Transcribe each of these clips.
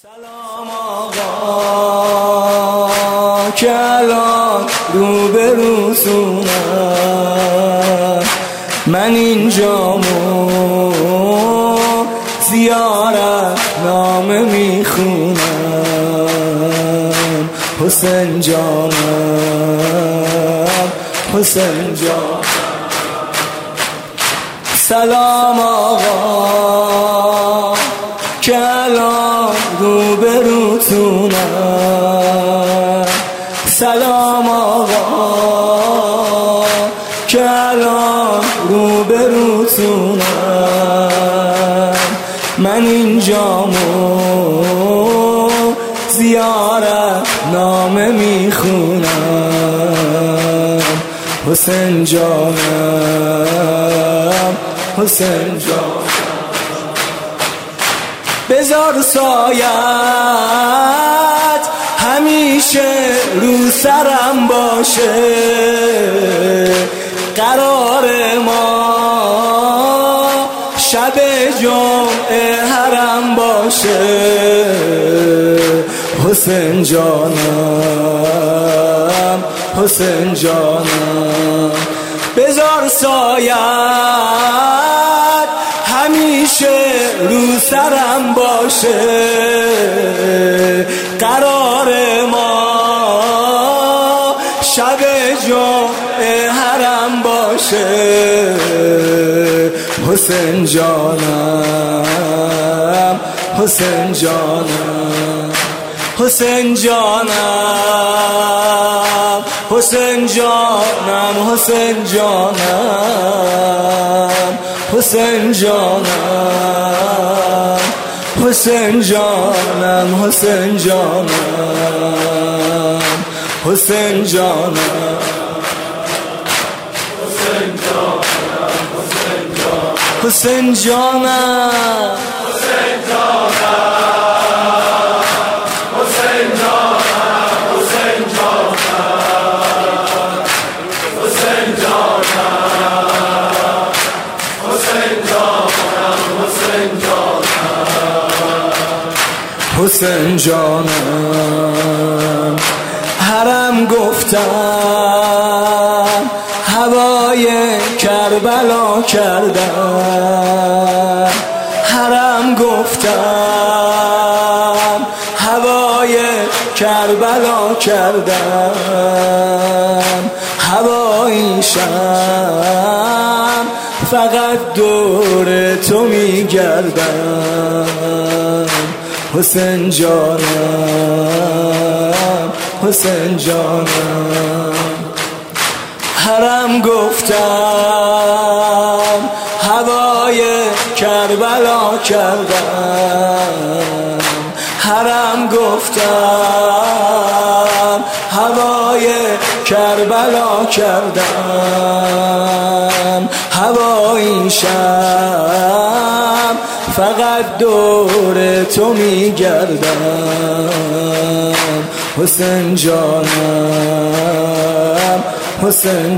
سلام آقا که الان روبروتونم، من اینجامو زیارت نامه میخونم. حسین جانم، حسین جانم. سلام آقا که الان روبروتونم، سلام آقا که الان روبروتونم، من اینجامو زیارت نامه میخونم. حسین جانم، حسین جانم. بذار سایت همیشه رو سرم باشه، قرار ما شب جمعه حرم باشه. حسین جانم، حسین جانم. بذار سایت همیشه رو سرم باشه، قرار ما شب جمعه حرم باشه. حسین جانم، حسین جانم. حسین جانم، حسین جانم. حسین جانم، حسین جانم. حسین جانم، حسین جانم. حسین جانم، حسین جانم. حسین جانم، حسین حسین جانم. حرم گفتم هوای کربلا کردم، حرم گفتم هوای کربلا کردم، هواییشم فقط دور تو میگردم. حسین جانم، حسین جانم. حرم گفتم هوای کربلا کردم، حرم گفتم هوای کربلا کردم، هواییشم فقط دور تو میگردم. حسین جانم، حسین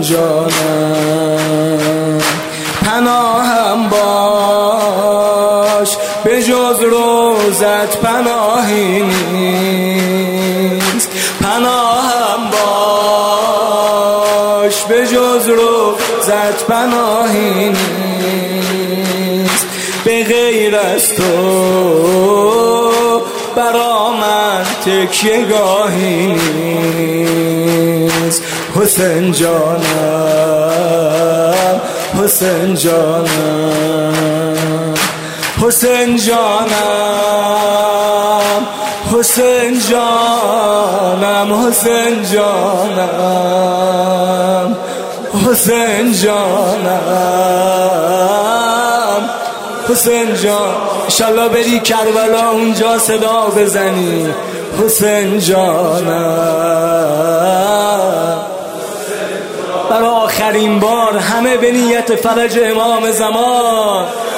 جانم. پناهم باش به جز روزت پناهی نیست، پناهم باش به جز روزت پناهی نیست. به غیر از تو برا من تکیه گاهی نیست. حسین جانم، حسین جانم. حسین جانم، حسین جانم. حسین جانم، حسین جانم. حسین جان، انشالله بری کربلا اونجا صدا بزنی. حسین جانم. برای آخرین بار همه به نیت فرج امام زمان